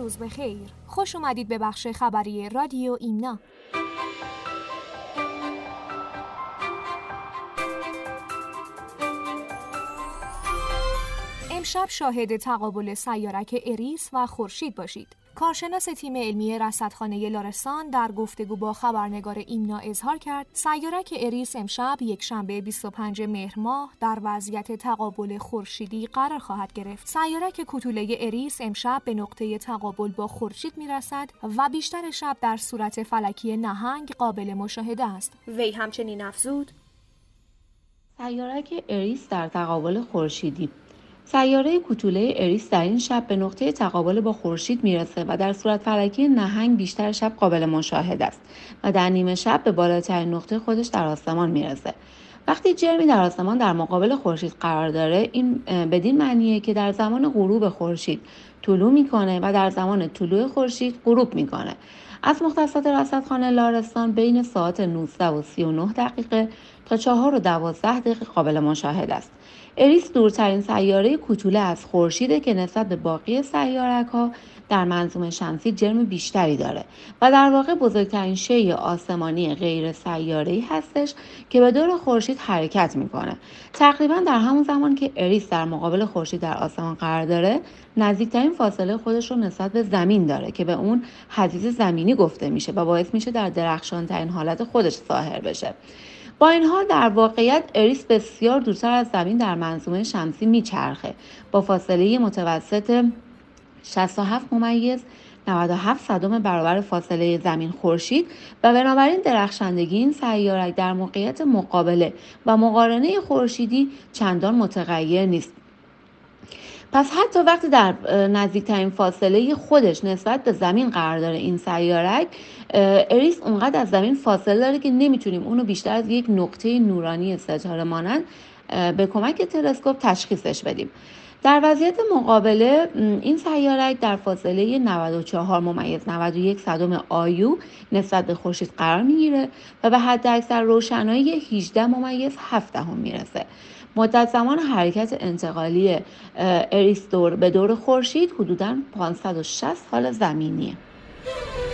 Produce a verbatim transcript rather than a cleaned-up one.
روز بخیر. خوش اومدید به بخش خبری رادیو ایمنا. امشب شاهد تقابل سیارک اریس و خورشید باشید. کارشناس تیم علمی رصدخانه لارستان در گفتگو با خبرنگار ایمنا اظهار کرد سیارک اریس امشب یکشنبه بیست و پنجم مهر ماه در وضعیت تقابل خورشیدی قرار خواهد گرفت. سیارک کوتوله اریس امشب به نقطه تقابل با خورشید میرسد و بیشتر شب در صورت فلکی نهنگ قابل مشاهده است. وی همچنین افزود: سیارک اریس در تقابل خورشیدی. سیاره کوتوله اریس در این شب به نقطه تقابل با خورشید میرسه و در صورت فلکی نهنگ بیشتر شب قابل مشاهده است و در نیمه شب به بالاترین نقطه خودش در آسمان میرسه. وقتی جرمی در آسمان در مقابل خورشید قرار داره، این بدین معنیه که در زمان غروب خورشید طلوع میکنه و در زمان طلوع خورشید غروب میکنه. از مختصات رصدخانه لارستان بین ساعت نوزده و سی و نه دقیقه تا چهار و دوازده دقیقه قابل مشاهده است. اریس دورترین سیاره کوتوله از خورشیده که نسبت به باقی سیارک‌ها در منظومه شمسی جرم بیشتری داره و در واقع بزرگترین شیء آسمانی غیر سیاره‌ای هستش که به دور خورشید حرکت میکنه. تقریبا در همون زمان که اریس در مقابل خورشید در آسمان قرار داره، نزدیکترین فاصله خودش رو نسبت به زمین داره که به اون حدیث زمینی گفته میشه و باعث میشه در درخشانترین حالت خودش ظاهر بشه. با این حال در واقعیت اریس بسیار دورتر از زمین در منظومه شمسی میچرخه با فاصله متوسط شصت و هفت ممیز نود و هفت صدم برابر فاصله زمین خورشید و بنابراین درخشندگی این سیارک در موقعیت مقابله و مقارنه خورشیدی چندان متغیر نیست. پس حتی وقتی در نزدیکترین فاصله خودش نسبت به زمین قرار داره این سیارک، اریس اونقدر از زمین فاصله داره که نمیتونیم اونو بیشتر از یک نقطه نورانی ستاره مانند به کمک تلسکوپ تشخیصش بدیم. در وضعیت مقابله این سیارک در فاصله نود و چهار ممیز نود و یک صدم آیو نسبت به خورشید قرار میگیره و به حداکثر روشنایی هجده ممیز هفت دهم میرسه. مدت زمان حرکت انتقالی اریس دور به دور خورشید حدوداً پانصد و شصت سال زمینیه.